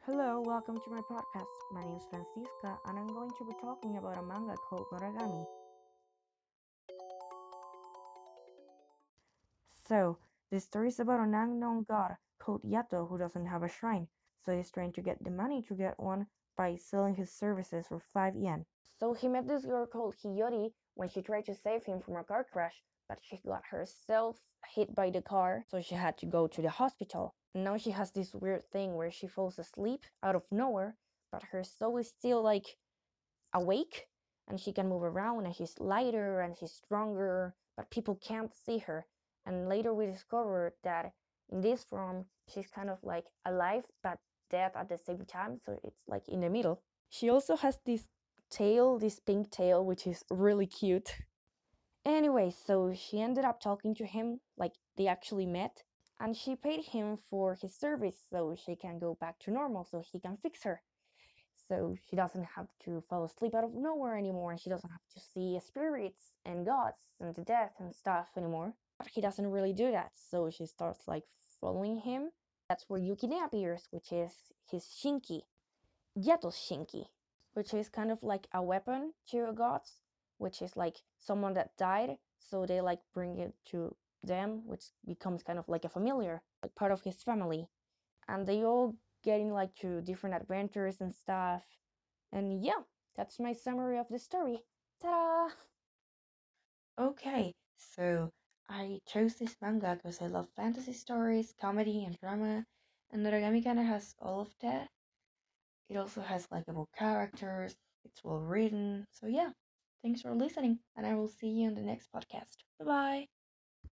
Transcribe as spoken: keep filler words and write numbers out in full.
Hello, welcome to my podcast. My name is Francisca, and I'm going to be talking about a manga called Noragami. So, the story is about an unknown god called Yato who doesn't have a shrine, so he's trying to get the money to get one by selling his services for five yen. So he met this girl called Hiyori when she tried to save him from a car crash, but she got herself hit by the car, so she had to go to the hospital. And now she has this weird thing where she falls asleep out of nowhere, but her soul is still like awake and she can move around and she's lighter and she's stronger, but people can't see her. And later we discovered that in this form, she's kind of like alive but dead at the same time, so it's like in the middle. She also has this tail, this pink tail, which is really cute. Anyway, so she ended up talking to him, like they actually met, and she paid him for his service so she can go back to normal, so he can fix her. So she doesn't have to fall asleep out of nowhere anymore, and she doesn't have to see spirits and gods and the death and stuff anymore. But he doesn't really do that, so she starts like following him. That's where Yukine appears, which is his Shinki, Yato's Shinki, which is kind of like a weapon to gods, which is like someone that died, so they like bring it to them, which becomes kind of like a familiar, like part of his family. And they all getting like to different adventures and stuff. And yeah, that's my summary of the story. Ta-da! Okay, so I chose this manga because I love fantasy stories, comedy, and drama, and Noragami kind of has all of that. It also has likable characters, it's well written, so yeah, thanks for listening, and I will see you in the next podcast. Bye bye!